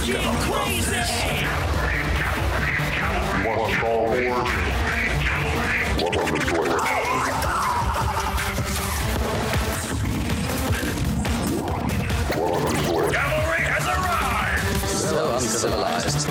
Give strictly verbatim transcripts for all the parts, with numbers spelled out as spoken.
crazy! You want Star Wars? Welcome to Twitter. Cavalry has arrived! So uncivilized.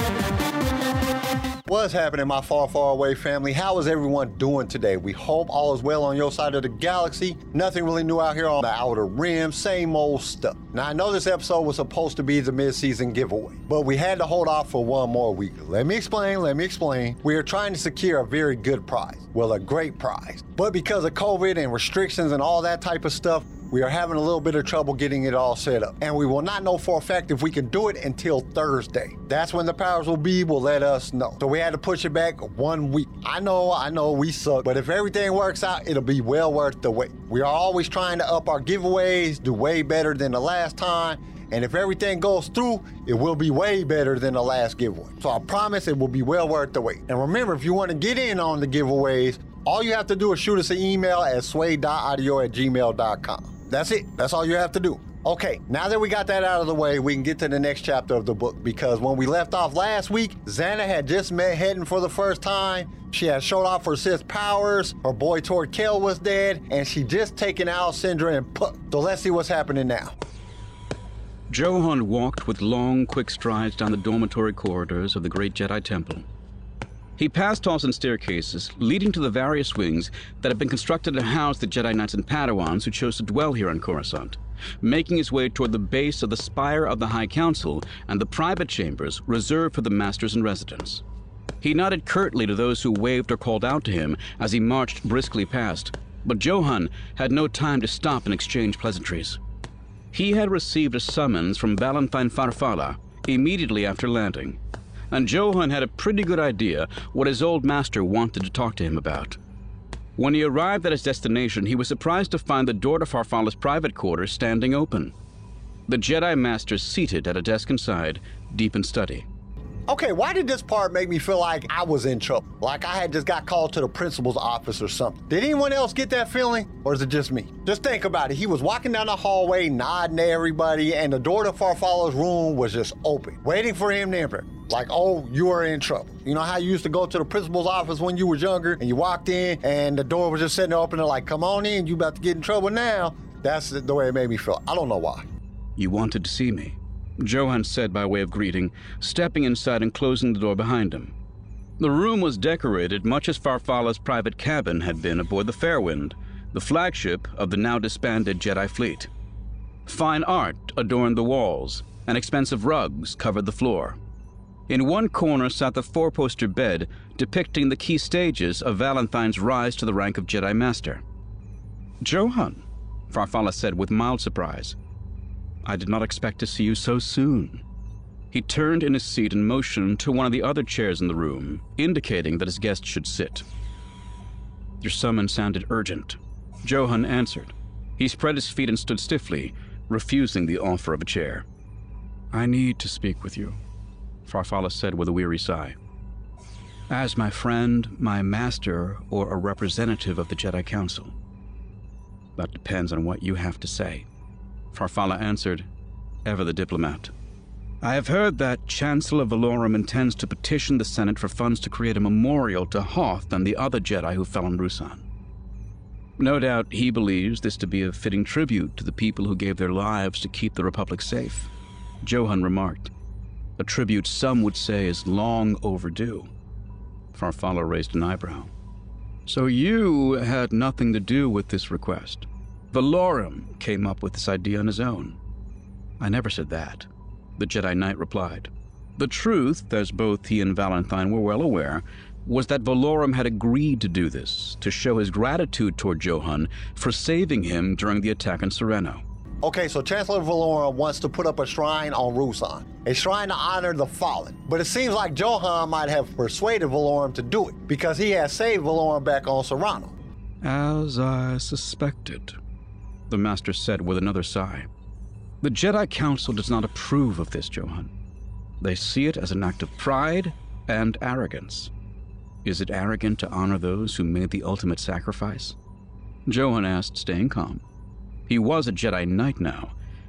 What's happening, my far, far away family? How is everyone doing today? We hope all is well on your side of the galaxy. Nothing really new out here on the outer rim, same old stuff. Now, I know this episode was supposed to be the mid-season giveaway, but we had to hold off for one more week. Let me explain, let me explain. We are trying to secure a very good prize. Well, a great prize. But because of COVID and restrictions and all that type of stuff, we are having a little bit of trouble getting it all set up. And we will not know for a fact if we can do it until Thursday. That's when the powers will be will let us know. So we had to push it back one week. I know, I know we suck, but if everything works out, it'll be well worth the wait. We are always trying to up our giveaways, do way better than the last time. And if everything goes through, it will be way better than the last giveaway. So I promise it will be well worth the wait. And remember, if you want to get in on the giveaways, all you have to do is shoot us an email at sway dot audio at gmail dot com. That's it. That's all you have to do. Okay, now that we got that out of the way, we can get to the next chapter of the book, because when we left off last week, Xana had just met Hedin for the first time. She had showed off her Sith powers, her boy Torkel was dead, and she just taken out Sindra and Puck. So let's see what's happening now. Johan walked with long, quick strides down the dormitory corridors of the great Jedi Temple. He passed halls and staircases leading to the various wings that had been constructed to house the Jedi Knights and Padawans who chose to dwell here on Coruscant, making his way toward the base of the spire of the High Council and the private chambers reserved for the masters in residence. He nodded curtly to those who waved or called out to him as he marched briskly past, but Johan had no time to stop and exchange pleasantries. He had received a summons from Valentine Farfalla immediately after landing, and Johan had a pretty good idea what his old master wanted to talk to him about. When he arrived at his destination, he was surprised to find the door to Farfalla's private quarters standing open. The Jedi Master seated at a desk inside, deep in study. Okay, why did this part make me feel like I was in trouble? Like I had just got called to the principal's office or something. Did anyone else get that feeling? Or is it just me? Just think about it. He was walking down the hallway, nodding to everybody, and the door to Farfalla's room was just open, waiting for him to enter. Like, oh, you are in trouble. You know how you used to go to the principal's office when you was younger and you walked in and the door was just sitting there open and like, come on in, you about to get in trouble now. That's the way it made me feel. I don't know why. You wanted to see me, Johan said by way of greeting, stepping inside and closing the door behind him. The room was decorated much as Farfalla's private cabin had been aboard the Fairwind, the flagship of the now disbanded Jedi fleet. Fine art adorned the walls, and expensive rugs covered the floor. In one corner sat the four-poster bed depicting the key stages of Valentine's rise to the rank of Jedi Master. Johan, Farfalla said with mild surprise. I did not expect to see you so soon. He turned in his seat and motioned to one of the other chairs in the room, indicating that his guest should sit. Your summons sounded urgent, Johan answered. He spread his feet and stood stiffly, refusing the offer of a chair. I need to speak with you, Farfalla said with a weary sigh. As my friend, my master, or a representative of the Jedi Council. That depends on what you have to say, Farfalla answered, ever the diplomat. I have heard that Chancellor Valorum intends to petition the Senate for funds to create a memorial to Hoth and the other Jedi who fell on Ruusan. No doubt he believes this to be a fitting tribute to the people who gave their lives to keep the Republic safe, Johan remarked. A tribute some would say is long overdue. Farfalla raised an eyebrow. So you had nothing to do with this request. Valorum came up with this idea on his own. I never said that, the Jedi Knight replied. The truth, as both he and Valentine were well aware, was that Valorum had agreed to do this, to show his gratitude toward Johan for saving him during the attack on Sereno. Okay, so Chancellor Valorum wants to put up a shrine on Ruusan, a shrine to honor the fallen. But it seems like Johan might have persuaded Valorum to do it, because he has saved Valorum back on Sereno. As I suspected, the Master said with another sigh. The Jedi Council does not approve of this, Johan. They see it as an act of pride and arrogance. Is it arrogant to honor those who made the ultimate sacrifice? Johan asked, staying calm. He was a Jedi Knight now,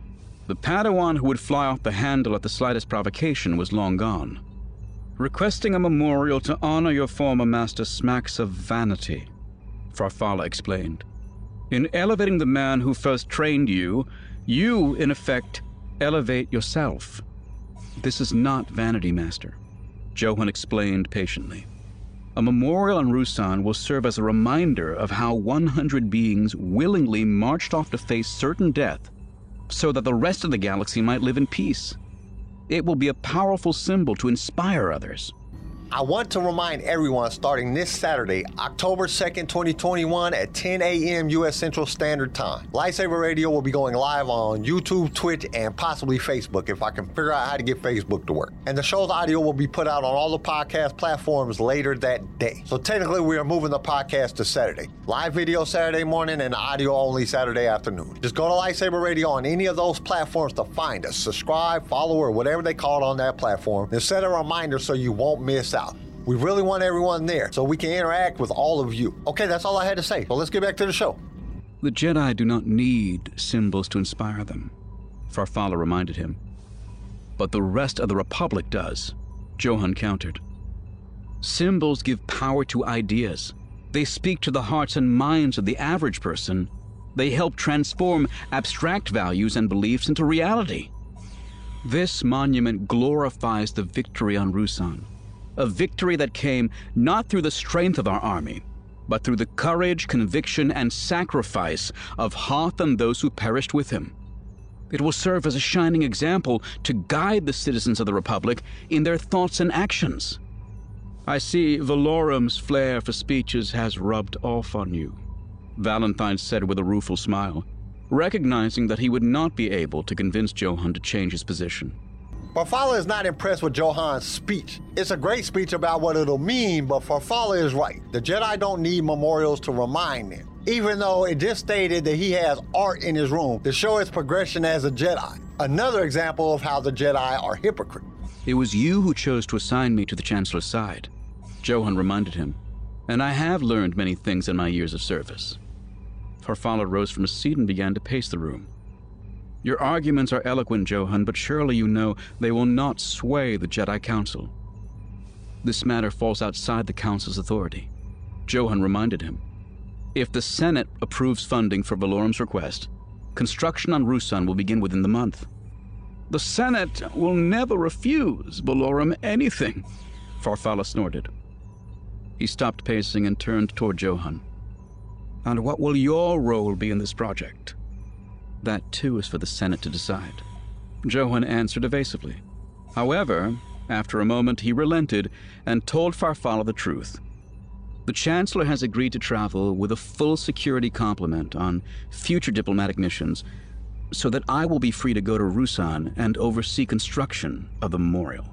The Padawan who would fly off the handle at the slightest provocation was long gone. Requesting a memorial to honor your former master smacks of vanity, Farfalla explained. In elevating the man who first trained you, you, in effect, elevate yourself. This is not vanity, Master, Johann explained patiently. A memorial on Ruusan will serve as a reminder of how one hundred beings willingly marched off to face certain death so that the rest of the galaxy might live in peace. It will be a powerful symbol to inspire others. I want to remind everyone, starting this Saturday, October second, twenty twenty-one at ten a m U S Central Standard Time, Lightsaber Radio will be going live on YouTube, Twitch, and possibly Facebook if I can figure out how to get Facebook to work. And the show's audio will be put out on all the podcast platforms later that day. So technically we are moving the podcast to Saturday. Live video Saturday morning and audio only Saturday afternoon. Just go to Lightsaber Radio on any of those platforms to find us. Subscribe, follow, or whatever they call it on that platform. Then set a reminder so you won't miss out. We really want everyone there so we can interact with all of you. Okay, that's all I had to say. So let's get back to the show. The Jedi do not need symbols to inspire them, Farfalla reminded him. But the rest of the Republic does, Johann countered. Symbols give power to ideas. They speak to the hearts and minds of the average person. They help transform abstract values and beliefs into reality. This monument glorifies the victory on Ruusan. A victory that came not through the strength of our army, but through the courage, conviction, and sacrifice of Hoth and those who perished with him. It will serve as a shining example to guide the citizens of the Republic in their thoughts and actions. I see Valorum's flair for speeches has rubbed off on you, Valentine said with a rueful smile, recognizing that he would not be able to convince Johann to change his position. Farfalla is not impressed with Johann's speech. It's a great speech about what it'll mean, but Farfalla is right. The Jedi don't need memorials to remind them, even though it just stated that he has art in his room to show his progression as a Jedi. Another example of how the Jedi are hypocrites. It was you who chose to assign me to the Chancellor's side, Johann reminded him, and I have learned many things in my years of service. Farfalla rose from his seat and began to pace the room. Your arguments are eloquent, Johann, but surely you know they will not sway the Jedi Council. This matter falls outside the Council's authority, Johann reminded him. If the Senate approves funding for Valorum's request, construction on Ruusan will begin within the month. The Senate will never refuse Valorum anything, Farfalla snorted. He stopped pacing and turned toward Johann. And what will your role be in this project? That, too, is for the Senate to decide, Johann answered evasively. However, after a moment, he relented and told Farfalla the truth. The Chancellor has agreed to travel with a full security complement on future diplomatic missions, so that I will be free to go to Ruusan and oversee construction of the memorial.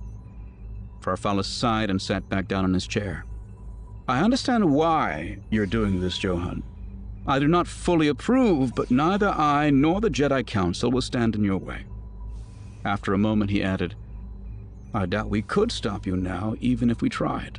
Farfalla sighed and sat back down in his chair. I understand why you're doing this, Johann. I do not fully approve, but neither I nor the Jedi Council will stand in your way. After a moment, he added, I doubt we could stop you now, even if we tried.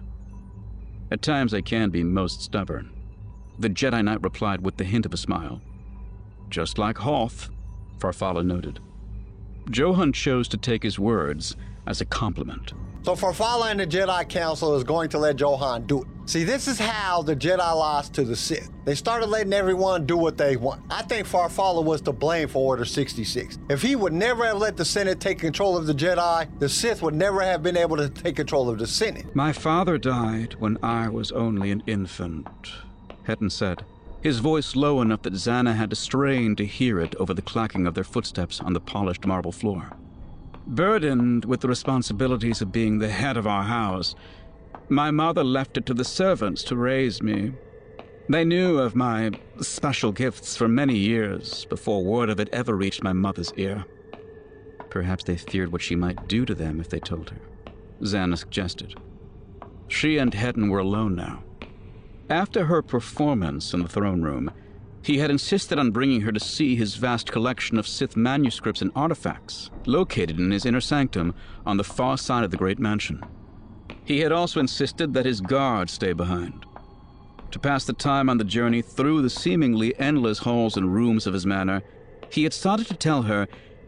At times I can be most stubborn, the Jedi Knight replied with the hint of a smile. Just like Hoth, Farfalla noted. Johann chose to take his words as a compliment. So Farfalla and the Jedi Council is going to let Johann do it. See, this is how the Jedi lost to the Sith. They started letting everyone do what they want. I think Farfalla was to blame for Order sixty-six. If he would never have let the Senate take control of the Jedi, the Sith would never have been able to take control of the Senate. My father died when I was only an infant, Hetton said, his voice low enough that Zannah had to strain to hear it over the clacking of their footsteps on the polished marble floor. Burdened with the responsibilities of being the head of our house, my mother left it to the servants to raise me. They knew of my special gifts for many years before word of it ever reached my mother's ear. Perhaps they feared what she might do to them if they told her, Zannah suggested. She and Hetton were alone now. After her performance in the throne room, he had insisted on bringing her to see his vast collection of Sith manuscripts and artifacts, located in his inner sanctum on the far side of the great mansion. He had also insisted that his guard stay behind. To pass the time on the journey through the seemingly endless halls and rooms of his manor, he had started to tell her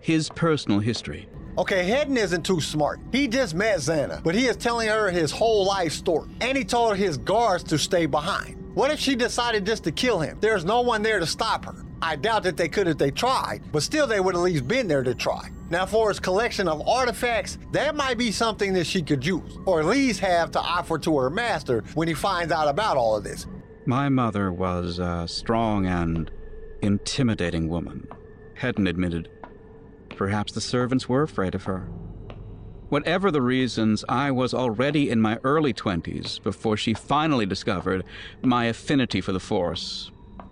his personal history. Okay, Hedden isn't too smart. He just met Xana, but he is telling her his whole life story. And he told his guards to stay behind. What if she decided just to kill him? There's no one there to stop her. I doubt that they could if they tried, but still they would at least been there to try. Now for his collection of artifacts, that might be something that she could use, or at least have to offer to her master when he finds out about all of this. My mother was a strong and intimidating woman, Hedden admitted. Perhaps the servants were afraid of her. Whatever the reasons, I was already in my early twenties before she finally discovered my affinity for the Force.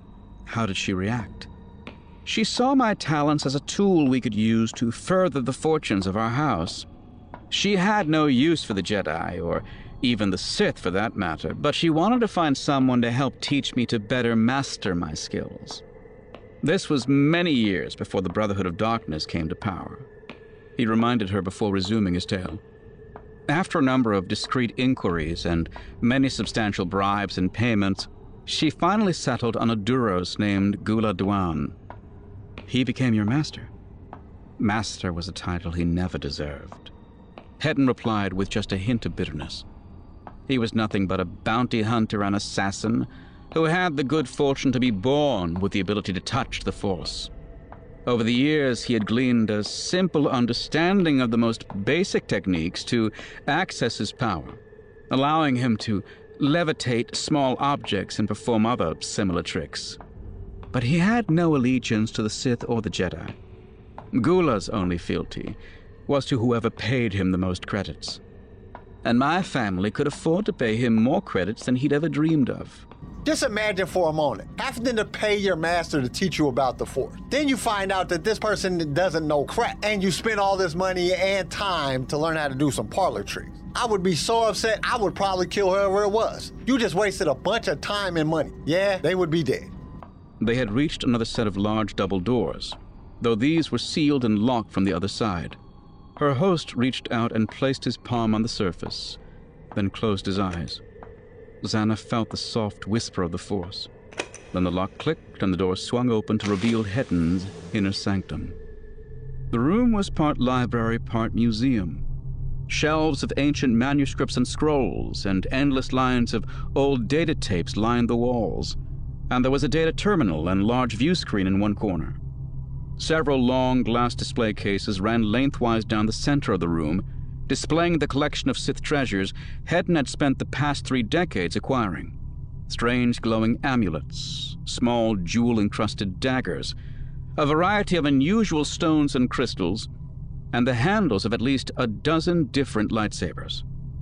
How did she react? She saw my talents as a tool we could use to further the fortunes of our house. She had no use for the Jedi, or even the Sith for that matter, but she wanted to find someone to help teach me to better master my skills. This was many years before the Brotherhood of Darkness came to power. He reminded her before resuming his tale. After a number of discreet inquiries and many substantial bribes and payments, she finally settled on a Duros named Gula Duan. He became your master. Master was a title he never deserved. Hedden replied with just a hint of bitterness. He was nothing but a bounty hunter and assassin who had the good fortune to be born with the ability to touch the Force. Over the years, he had gleaned a simple understanding of the most basic techniques to access his power, allowing him to levitate small objects and perform other similar tricks. But he had no allegiance to the Sith or the Jedi. Gula's only fealty was to whoever paid him the most credits. And my family could afford to pay him more credits than he'd ever dreamed of. Just imagine for a moment, having to pay your master to teach you about the Force. Then you find out that this person doesn't know crap, and you spend all this money and time to learn how to do some parlor tricks. I would be so upset, I would probably kill whoever it was. You just wasted a bunch of time and money. Yeah, they would be dead. They had reached another set of large double doors, though these were sealed and locked from the other side. Her host reached out and placed his palm on the surface, then closed his eyes. Xana felt the soft whisper of the Force. Then the lock clicked and the door swung open to reveal Hedden's inner sanctum. The room was part library, part museum. Shelves of ancient manuscripts and scrolls and endless lines of old data tapes lined the walls, and there was a data terminal and large view screen in one corner. Several long glass display cases ran lengthwise down the center of the room, displaying the collection of Sith treasures Hedden had spent the past three decades acquiring. Strange glowing amulets, small jewel-encrusted daggers, a variety of unusual stones and crystals, and the handles of at least a dozen different lightsabers.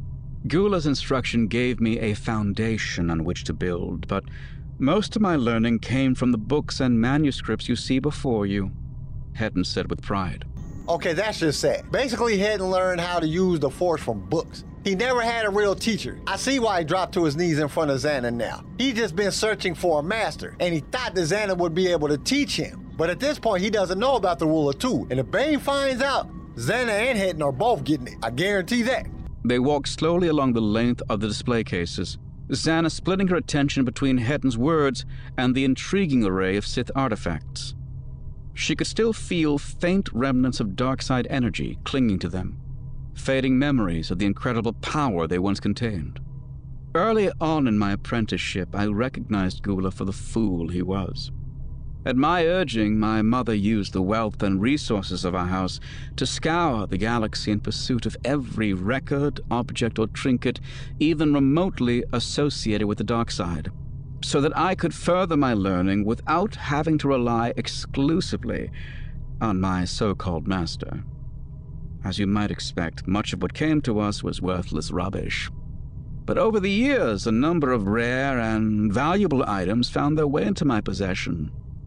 Gula's instruction gave me a foundation on which to build, but most of my learning came from the books and manuscripts you see before you, Hedden said with pride. Okay, that's just sad. Basically, Hedden learned how to use the Force from books. He never had a real teacher. I see why he dropped to his knees in front of Xana now. He'd just been searching for a master, and he thought that Xana would be able to teach him. But at this point, he doesn't know about the Rule of Two, and if Bane finds out, Xana and Hedden are both getting it. I guarantee that. They walked slowly along the length of the display cases, Xana splitting her attention between Hedden's words and the intriguing array of Sith artifacts. She could still feel faint remnants of dark side energy clinging to them, fading memories of the incredible power they once contained. Early on in my apprenticeship, I recognized Gula for the fool he was. At my urging, my mother used the wealth and resources of our house to scour the galaxy in pursuit of every record, object, or trinket even remotely associated with the dark side, so that I could further my learning without having to rely exclusively on my so-called master. As you might expect, much of what came to us was worthless rubbish. But over the years, a number of rare and valuable items found their way into my possession.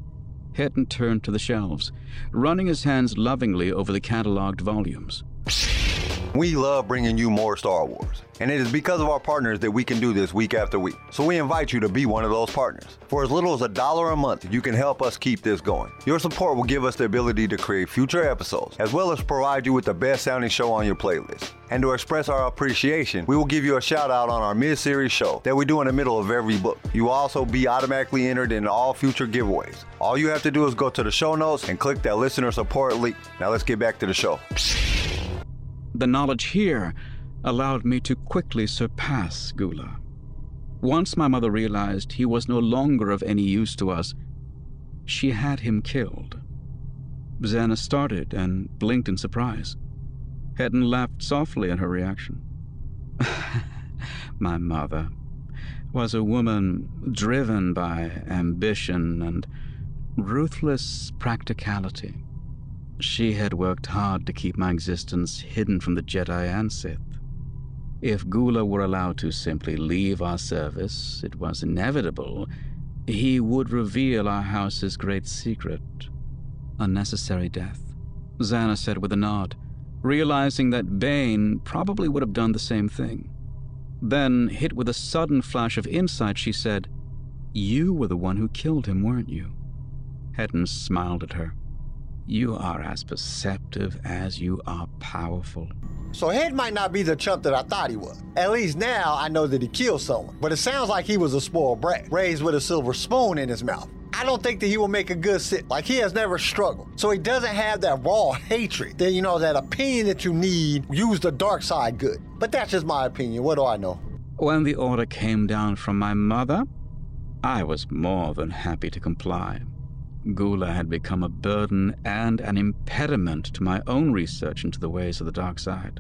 Hedden turned to the shelves, running his hands lovingly over the catalogued volumes. We love bringing you more Star Wars, and it is because of our partners that we can do this week after week. So we invite you to be one of those partners. For as little as a dollar a month, you can help us keep this going. Your support will give us the ability to create future episodes, as well as provide you with the best sounding show on your playlist. And to express our appreciation, we will give you a shout out on our mid-series show that we do in the middle of every book. You will also be automatically entered in all future giveaways. All you have to do is go to the show notes and click that listener support link. Now let's get back to the show. The knowledge here allowed me to quickly surpass Gula. Once my mother realized he was no longer of any use to us, she had him killed. Zana started and blinked in surprise. Hedden laughed softly at her reaction. My mother was a woman driven by ambition and ruthless practicality. She had worked hard to keep my existence hidden from the Jedi and Sith. If Gula were allowed to simply leave our service, it was inevitable he would reveal our house's great secret. Unnecessary death, Zana said with a nod, realizing that Bane probably would have done the same thing. Then, hit with a sudden flash of insight, she said, "You were the one who killed him, weren't you?" Hedden smiled at her. "You are as perceptive as you are powerful." So Head might not be the chump that I thought he was. At least now I know that he killed someone. But it sounds like he was a spoiled brat, raised with a silver spoon in his mouth. I don't think that he will make a good Sith. Like, he has never struggled. So he doesn't have that raw hatred, that, you know, that opinion that you need, use the dark side good. But that's just my opinion. What do I know? When the order came down from my mother, I was more than happy to comply. Gula had become a burden and an impediment to my own research into the ways of the dark side.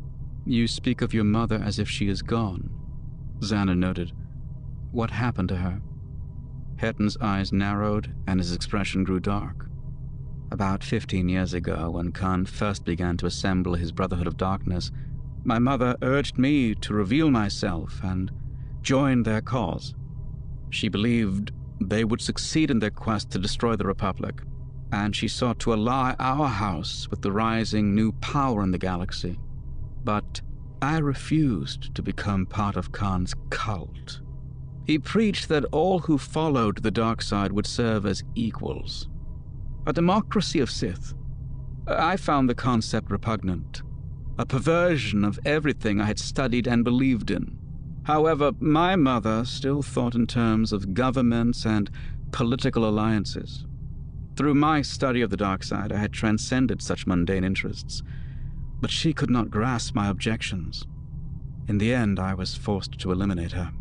You speak of your mother as if she is gone, Zana noted. What happened to her? Hedden's eyes narrowed and his expression grew dark. About fifteen years ago, when Khan first began to assemble his Brotherhood of Darkness, my mother urged me to reveal myself and join their cause. She believed they would succeed in their quest to destroy the Republic, and she sought to ally our house with the rising new power in the galaxy. But I refused to become part of Khan's cult. He preached that all who followed the dark side would serve as equals. A democracy of Sith. I found the concept repugnant, a perversion of everything I had studied and believed in. However, my mother still thought in terms of governments and political alliances. Through my study of the dark side, I had transcended such mundane interests, but she could not grasp my objections. In the end, I was forced to eliminate her.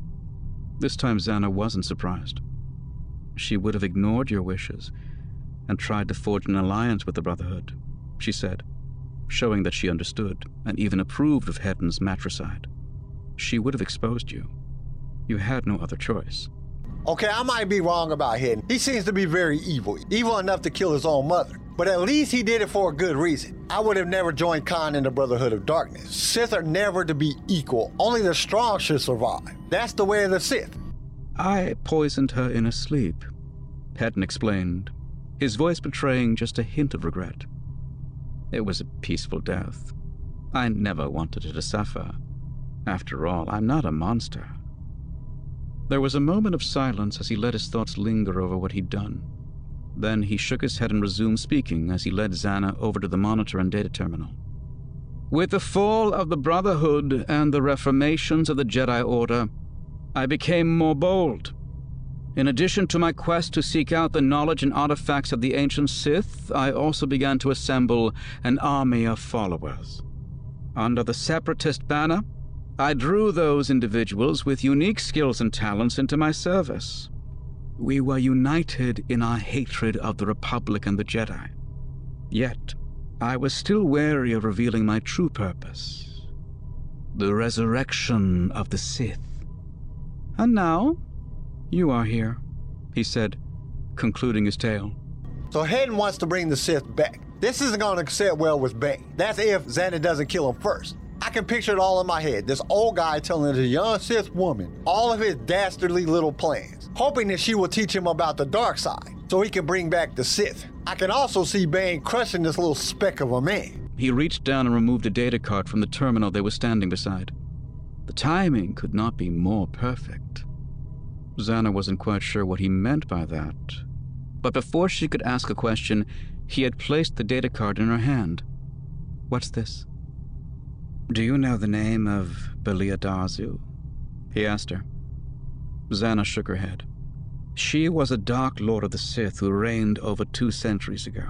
This time Zana wasn't surprised. She would have ignored your wishes and tried to forge an alliance with the Brotherhood, she said, showing that she understood and even approved of Hedden's matricide. She would have exposed you. You had no other choice. Okay, I might be wrong about Hedden. He seems to be very evil, evil enough to kill his own mother. But at least he did it for a good reason. I would have never joined Khan in the Brotherhood of Darkness. Sith are never to be equal. Only the strong should survive. That's the way of the Sith. I poisoned her in her sleep, Hedden explained, his voice betraying just a hint of regret. It was a peaceful death. I never wanted her to suffer. After all, I'm not a monster. There was a moment of silence as he let his thoughts linger over what he'd done. Then he shook his head and resumed speaking as he led Zana over to the monitor and data terminal. With the fall of the Brotherhood and the reformations of the Jedi Order, I became more bold. In addition to my quest to seek out the knowledge and artifacts of the ancient Sith, I also began to assemble an army of followers. Under the Separatist banner, I drew those individuals with unique skills and talents into my service. We were united in our hatred of the Republic and the Jedi. Yet, I was still wary of revealing my true purpose, the resurrection of the Sith. And now, you are here, he said, concluding his tale. So Hedden wants to bring the Sith back. This isn't going to sit well with Bane. That's if Zana doesn't kill him first. I can picture it all in my head. This old guy telling the young Sith woman all of his dastardly little plans, hoping that she will teach him about the dark side so he can bring back the Sith. I can also see Bane crushing this little speck of a man. He reached down and removed a data card from the terminal they were standing beside. The timing could not be more perfect. Xana wasn't quite sure what he meant by that, but before she could ask a question, he had placed the data card in her hand. "What's this?" "Do you know the name of Belia Darzu?" he asked her. Xana shook her head. "She was a Dark Lord of the Sith who reigned over two centuries ago.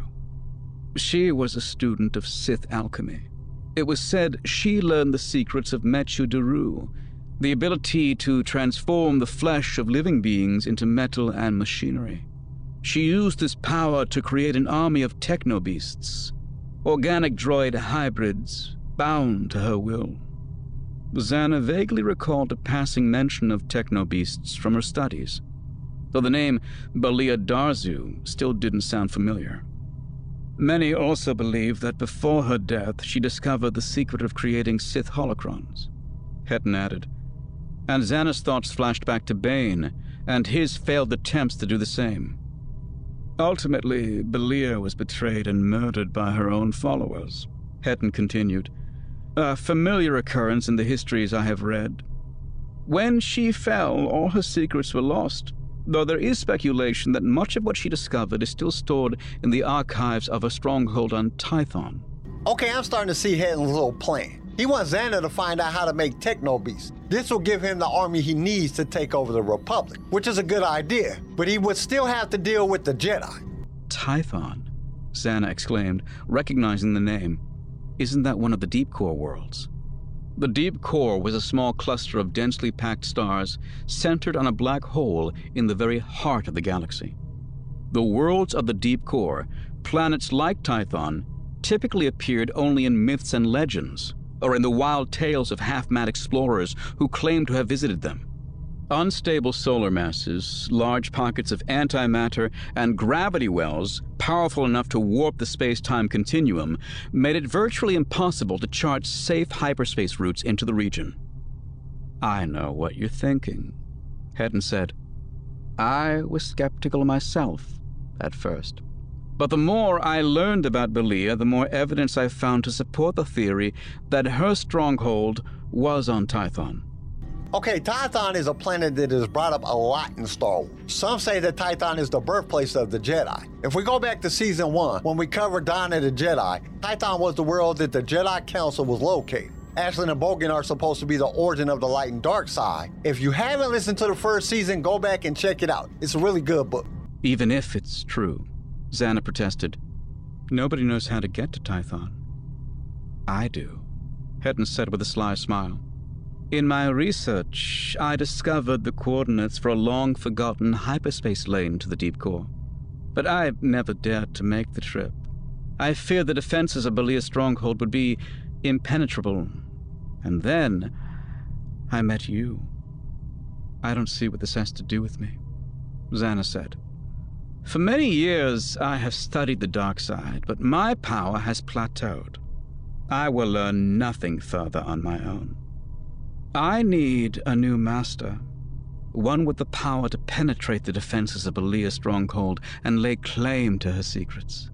She was a student of Sith alchemy. It was said she learned the secrets of Mechu Daru, the ability to transform the flesh of living beings into metal and machinery. She used this power to create an army of techno-beasts, organic droid hybrids, bound to her will." Xana vaguely recalled a passing mention of techno-beasts from her studies, though the name Belia Darzu still didn't sound familiar. Many also believe that before her death she discovered the secret of creating Sith holocrons, Hetton added, and Xana's thoughts flashed back to Bane and his failed attempts to do the same. Ultimately, Belia was betrayed and murdered by her own followers, Hetton continued, a familiar occurrence in the histories I have read. When she fell, all her secrets were lost, though there is speculation that much of what she discovered is still stored in the archives of a stronghold on Tython. Okay, I'm starting to see Hetton's little plan. He wants Xana to find out how to make techno-beasts. This will give him the army he needs to take over the Republic, which is a good idea, but he would still have to deal with the Jedi. Tython, Xana exclaimed, recognizing the name. Isn't that one of the Deep Core worlds? The Deep Core was a small cluster of densely packed stars centered on a black hole in the very heart of the galaxy. The worlds of the Deep Core, planets like Tython, typically appeared only in myths and legends, or in the wild tales of half-mad explorers who claimed to have visited them. Unstable solar masses, large pockets of antimatter, and gravity wells, powerful enough to warp the space-time continuum, made it virtually impossible to chart safe hyperspace routes into the region. "I know what you're thinking," Hetton said. "I was skeptical myself at first. But the more I learned about Belia, the more evidence I found to support the theory that her stronghold was on Tython." Okay, Tython is a planet that is brought up a lot in Star Wars. Some say that Tython is the birthplace of the Jedi. If we go back to season one, when we covered Dawn of the Jedi, Tython was the world that the Jedi Council was located. Ashlyn and Bogan are supposed to be the origin of the light and dark side. If you haven't listened to the first season, go back and check it out. It's a really good book. "Even if it's true," Xana protested, "nobody knows how to get to Tython." "I do," Hetton said with a sly smile. "In my research, I discovered the coordinates for a long-forgotten hyperspace lane to the Deep Core. But I never dared to make the trip. I feared the defenses of Belia's stronghold would be impenetrable. And then I met you." "I don't see what this has to do with me," Xana said. "For many years, I have studied the dark side, but my power has plateaued. I will learn nothing further on my own. I need a new master, one with the power to penetrate the defenses of Belia's stronghold and lay claim to her secrets."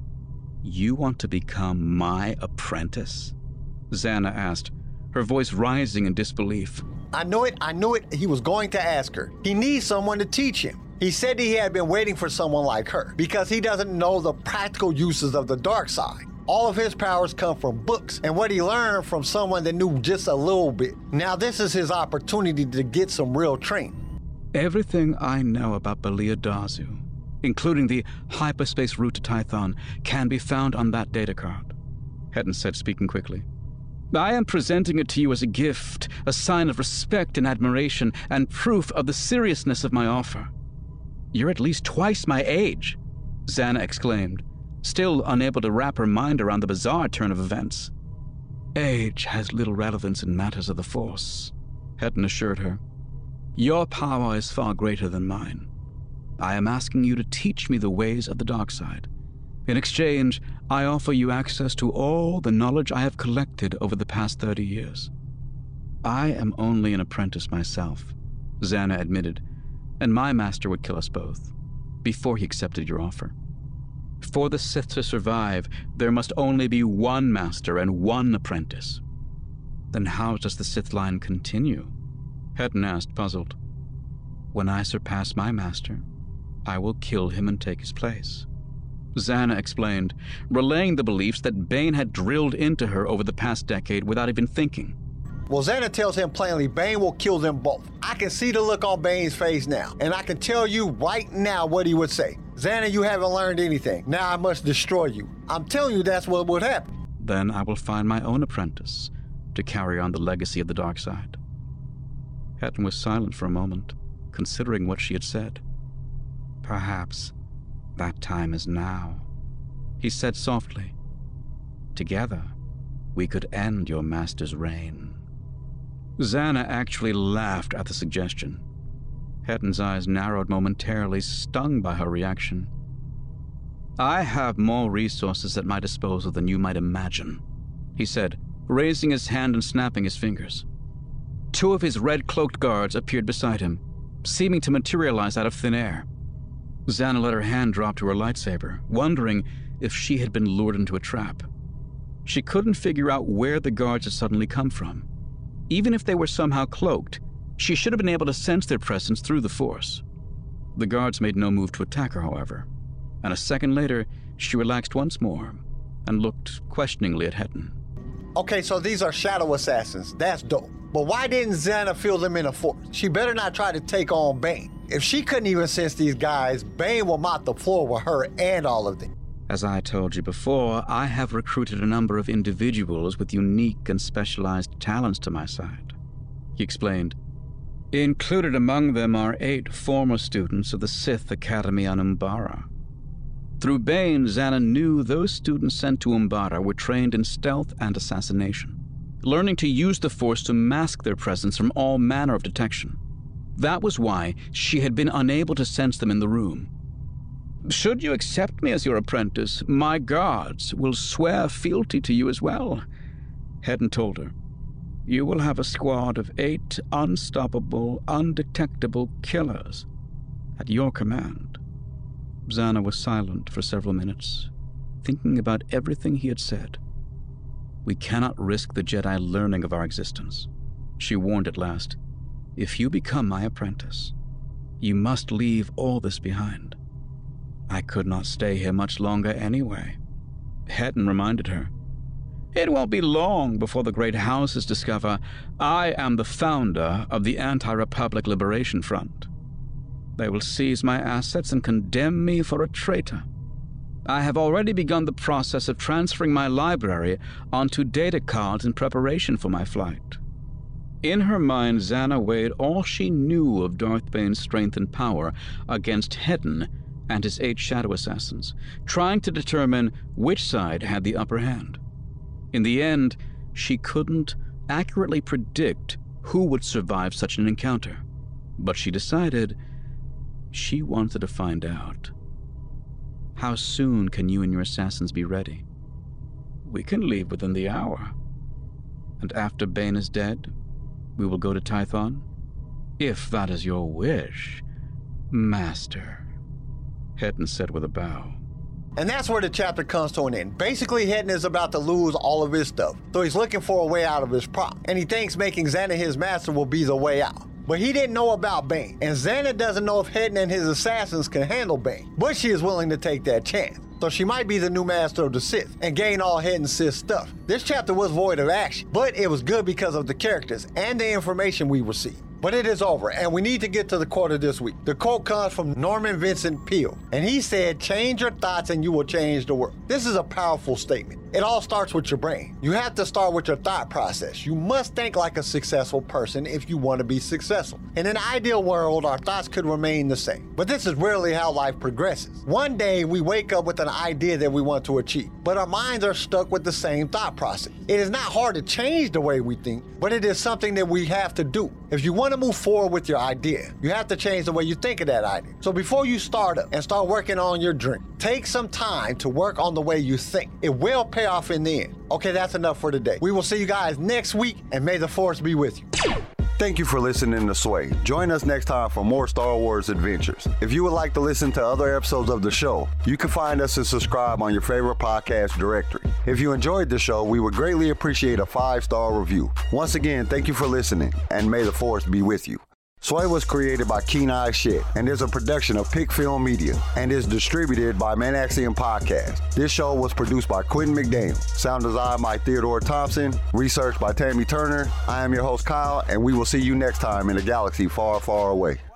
"You want to become my apprentice?" Xana asked, her voice rising in disbelief. I knew it, I knew it. He was going to ask her. He needs someone to teach him. He said he had been waiting for someone like her because he doesn't know the practical uses of the dark side. All of his powers come from books and what he learned from someone that knew just a little bit. Now this is his opportunity to get some real training. "Everything I know about Belia Darzu, including the hyperspace route to Tython, can be found on that data card," Hetton said, speaking quickly. "I am presenting it to you as a gift, a sign of respect and admiration, and proof of the seriousness of my offer." "You're at least twice my age," Xana exclaimed, still unable to wrap her mind around the bizarre turn of events. "Age has little relevance in matters of the Force," Hetton assured her. "Your power is far greater than mine. I am asking you to teach me the ways of the dark side. In exchange, I offer you access to all the knowledge I have collected over the past thirty years." "I am only an apprentice myself," Xana admitted, "and my master would kill us both before he accepted your offer. For the Sith to survive, there must only be one master and one apprentice. Then how does the Sith line continue? Hedin asked, puzzled. When I surpass my master, I will kill him and take his place. Zannah explained, relaying the beliefs that Bane had drilled into her over the past decade without even thinking. Well, Zannah tells him plainly Bane will kill them both. I can see the look on Bane's face now, and I can tell you right now what he would say. Zannah, you haven't learned anything. Now I must destroy you. I'm telling you that's what would happen. Then I will find my own apprentice to carry on the legacy of the dark side. Hedin was silent for a moment, considering what she had said. Perhaps that time is now, he said softly. Together, we could end your master's reign. Zannah actually laughed at the suggestion. Hedin's eyes narrowed momentarily, stung by her reaction. I have more resources at my disposal than you might imagine, he said, raising his hand and snapping his fingers. Two of his red-cloaked guards appeared beside him, seeming to materialize out of thin air. Zannah let her hand drop to her lightsaber, wondering if she had been lured into a trap. She couldn't figure out where the guards had suddenly come from. Even if they were somehow cloaked, she should have been able to sense their presence through the Force. The guards made no move to attack her, however, and a second later, she relaxed once more and looked questioningly at Hedin. Okay, so these are shadow assassins. That's dope. But why didn't Zannah fill them in a force? She better not try to take on Bane. If she couldn't even sense these guys, Bane will mop the floor with her and all of them. As I told you before, I have recruited a number of individuals with unique and specialized talents to my side, he explained. Included among them are eight former students of the Sith Academy on Umbara. Through Bane, Zannah knew those students sent to Umbara were trained in stealth and assassination, learning to use the Force to mask their presence from all manner of detection. That was why she had been unable to sense them in the room. Should you accept me as your apprentice, my guards will swear fealty to you as well, Hedin told her. You will have a squad of eight unstoppable, undetectable killers at your command. Zannah was silent for several minutes, thinking about everything he had said. We cannot risk the Jedi learning of our existence, she warned at last. If you become my apprentice, you must leave all this behind. I could not stay here much longer anyway, Hedin reminded her. It won't be long before the great houses discover I am the founder of the Anti-Republic Liberation Front. They will seize my assets and condemn me for a traitor. I have already begun the process of transferring my library onto data cards in preparation for my flight. In her mind, Zannah weighed all she knew of Darth Bane's strength and power against Hedin and his eight shadow assassins, trying to determine which side had the upper hand. In the end, she couldn't accurately predict who would survive such an encounter, but she decided she wanted to find out. How soon can you and your assassins be ready? We can leave within the hour. And after Bane is dead, we will go to Tython? If that is your wish, Master, Hedin said with a bow. And that's where the chapter comes to an end. Basically, Hedin is about to lose all of his stuff, so he's looking for a way out of his problem. And he thinks making Zannah his master will be the way out. But he didn't know about Bane, and Zannah doesn't know if Hedin and his assassins can handle Bane. But she is willing to take that chance. So she might be the new master of the Sith and gain all Hedin's Sith stuff. This chapter was void of action, but it was good because of the characters and the information we received. But it is over, and we need to get to the quote of this week. The quote comes from Norman Vincent Peale, and he said, change your thoughts and you will change the world. This is a powerful statement. It all starts with your brain. You have to start with your thought process. You must think like a successful person if you want to be successful. In an ideal world, our thoughts could remain the same. But this is rarely how life progresses. One day, we wake up with an idea that we want to achieve, but our minds are stuck with the same thought process. It is not hard to change the way we think, but it is something that we have to do. If you want to move forward with your idea, you have to change the way you think of that idea. So before you start up and start working on your dream, take some time to work on the way you think. It will pay off in the end. Okay, that's enough for today. We will see you guys next week, and may the Force be with you. Thank you for listening to Sway. Join us next time for more Star Wars adventures. If you would like to listen to other episodes of the show, you can find us and subscribe on your favorite podcast directory. If you enjoyed the show, we would greatly appreciate a five-star review. Once again, thank you for listening, and may the Force be with you. Sway was created by Keen-Eye Shit and is a production of Pick Film Media and is distributed by Manaxian Podcast. This show was produced by Quentin McDaniel, sound design by Theodore Thompson, research by Tammy Turner. I am your host Kyle, and we will see you next time in a galaxy far, far away.